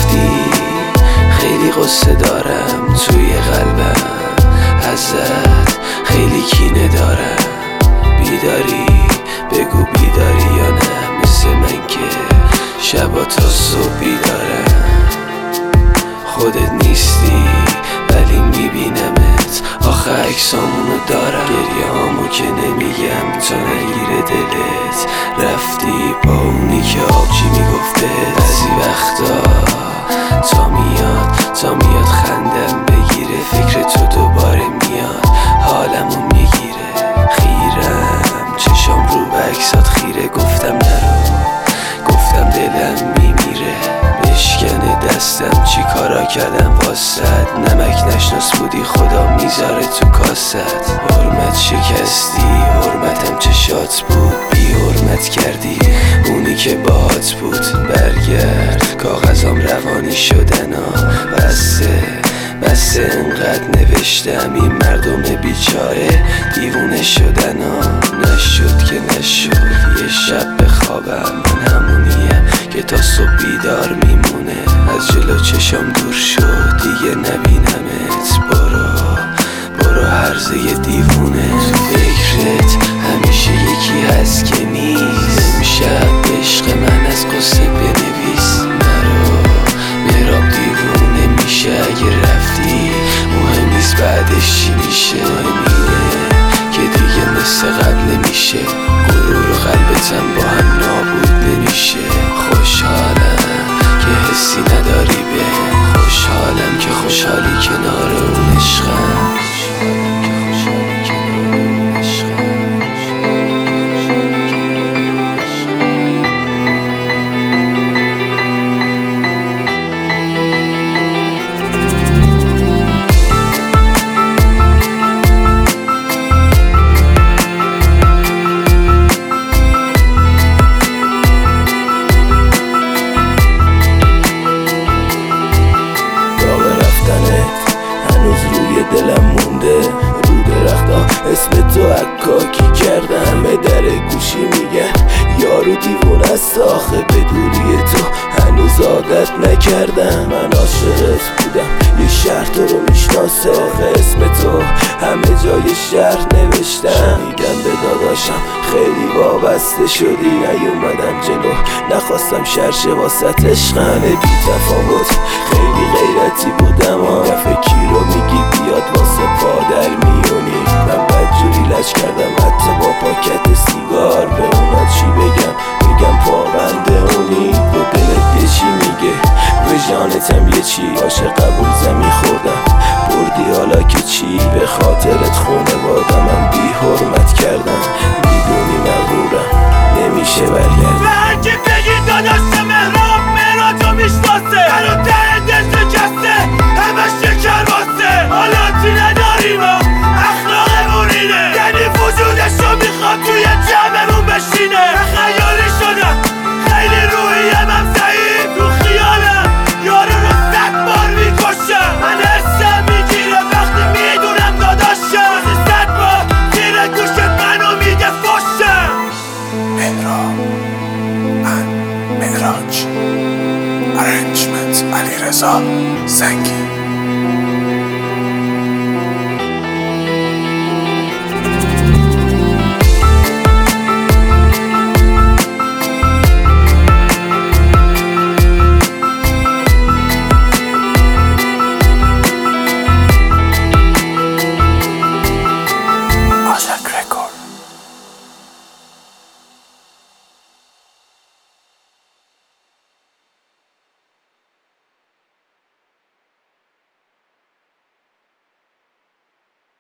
رفتی خیلی قصه دارم توی قلبم، ازت خیلی کینه دارم. بیداری بگو بیداری یا نه، مثل من که شبا تا صبح بیدارم. خودت نیستی ولی میبینمت، آخه عکسامونو دارم. گریه هامو که نمیگم تا نگیره دلت، رفتی با اونی که آبجی میگفته. بعضی وقتا تا میاد خندم بگیره، فکر تو دوباره میاد حالمو میگیره. خیرم چشام رو به عکسات خیره، گفتم نرو، گفتم دلم میمیره. بشکنه دستم چی کارا کردم واسد، نمک نشناس بودی خدا میذاره تو کاست. حرمت شکستی حرمتم چشات بود، بی حرمت کردی اونی که باهات بود. برگرد کاغذام روانی شدن بسه انقدر نوشتم این مردم بیچاره دیوونه شدن نشد که نشد. یه شب بخوابم من همونیم که تا صبح بیدار میمونه. از جلو چشم دور شد دیگه نبینمت، برو هرزه دیوونه. تو فکرت همیشه یکی هست که نیست، امشب عشق من از قصه بنویس. مراب دیوونه میشه اگه رفتی، مهم نیست بعدش چی میشه. مهمینه که دیگه مثل قبل نمیشه، غرور و قلبتم با هم نابود نمیشه. خوشحالم که حسی نداری به، خوشحالم که خوشحالی کنار اون عشقم. دلم مونده رو درختا، اسم تو عکاکی کردم به در گوشی میگن یارو دیوونه است. آخه به دوری تو هنوز عادت نکردم. من عاشقت بودم، یه شهر تو رو میشناسه. آخه اسم تو همه جای شهر نوشتم. شنیدم به داداشم خیلی وابسته شدی، نیومدم جلو نخواستم شرشه واسط عشقم. بی تفاوت خیلی غیرتی بودم، دفعه کی رو میگی بیاد واسه پادر میونی. من بدجوری لج کردم حتی با پاکت سیگار، به اونا چی بگم پابنده اونی. به دلت یه چی میگه به جانتم یه چی، باشه قبول زمین خوردم بردی حالا که چی. به خاطرت خونواده من بی حرمت کردم، میدونی مغرورم نمیشه برگردم. به هرکی بگی داداش مهراتو میشناسه، هنو ته دل شکسته همش شکر واسه. حالاتی نداریم اخلاقمون اینه، یعنی وجودشو میخواد توی جمعمون بشینه. خیالی شدم خیلی روحیم هم ضعیف، رو خیالم یارو رو 100 بار میکشم. من حسم میگیره وقتی میدونم داداشم 100 بار زیر گوشت منو میگه فشم. مهراج Arrangement علیرضا زنگی.